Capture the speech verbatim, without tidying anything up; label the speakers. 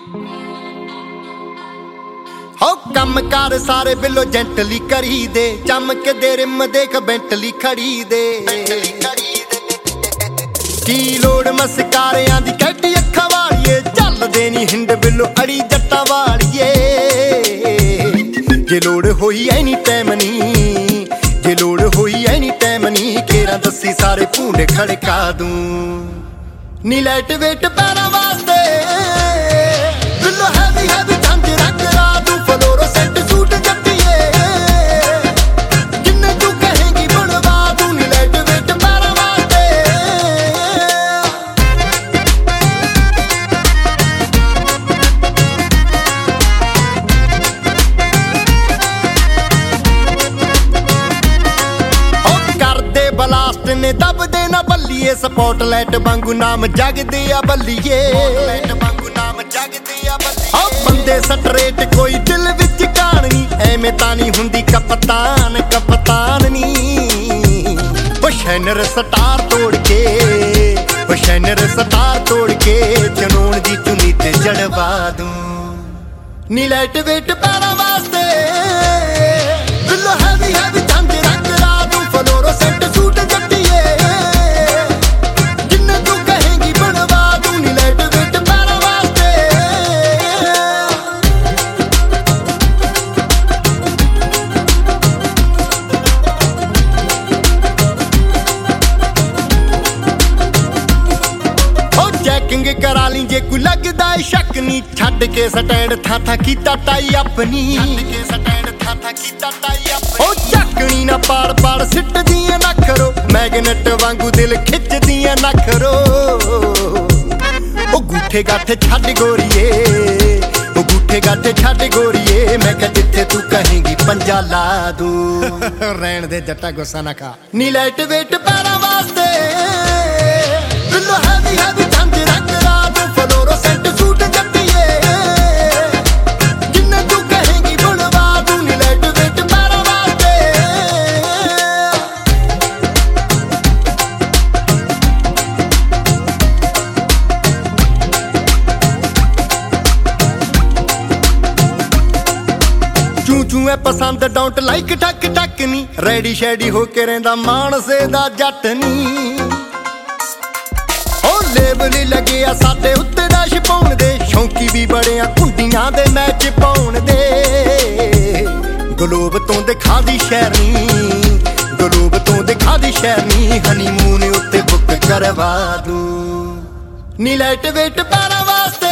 Speaker 1: हो कम कार सारे बिलो जेंटली करी दे, चमकदे रिम देख बेंटली खड़ी दे। की लोड़ मस्कारियां दी कैटी अखां वालिए, चलदे नी हिंड बिलो अड़ी जट्टां वालिए। जे लोड़ होई एनी टाइम नी, जे लोड़ होई एनी टाइम नी, केरा दसी सारे भूंड खड़का दूं। नी लाइट वेट पैरां वास्ते बिलो हैवी हैवी झांझरा करा दूं। फ्लोरोसेंट सूट जट्टिए जिन्ने तू कहेंगी बनवा दूं। नी लाइट वेट पैरां वास्ते बलास्ट ने दब देना बल्लिए, स्पॉटलाइट वांगू नाम जगदे आ बल्लिए। बंदे स्ट्रेट कोई दिल विच कहानी, एवें तां नहीं हुंदी कप्तान कप्तान नी। ओ शैनर स्टार तोड़ के, ओ शैनर स्टार तोड़ के, जनून दी चुनी ते जड़वा दूं। नी लाइट वेट पैरां वास्ते बिलो हैवी हैवी झांझरा करा दूं। फ्लोरोसेंट सूट जट्टिए जिन्ने तू कहेंगी बनवा दूं। नी लाइट वेट पैरां वास्ते ओ चैकिंग करा ली जे कोई लगदा शक नी। छड्ड के स्टैंड था था कीता टाई अपनी, ओ झकनी ना पाड़ पाड़ सिट दियां ना करो। मैगनेट वांगू दिल खिच दियां ना करो। ओ गूठे गाठे छड्ड गोरिए, ओ गूठे गाठे छड्ड गोरिए। मैं कह जिथे तू कहेंगी पंजा ला दूं। रहन दे जट्टा गुस्सा ना खा। नी लाइट वेट पैरां वास्ते बिलो हैवी हैवी झांझरा करा दूं। फ्लोरोसेंट सूट जट्टिए जिन्ने तू कहेंगी बनवा दूं। नी लाइट वेट पैरां वास्ते चू चू है पसंद डोंट लाइक टक टक नी। रेडी शेडी होके रहिंदा मानसे दा जट नी। लेबल लगे आ साडे उत्ते डैश पाउण दे, शौकी भी बड़े आ कुंडियां दे मैच पाउण दे। गलोब तो दिखा दी शहरनी, गलोब तो दिखा दी शहरनी। हनीमून उत्ते बुक करवा दूं। नी लाइट वेट पैरां वास्ते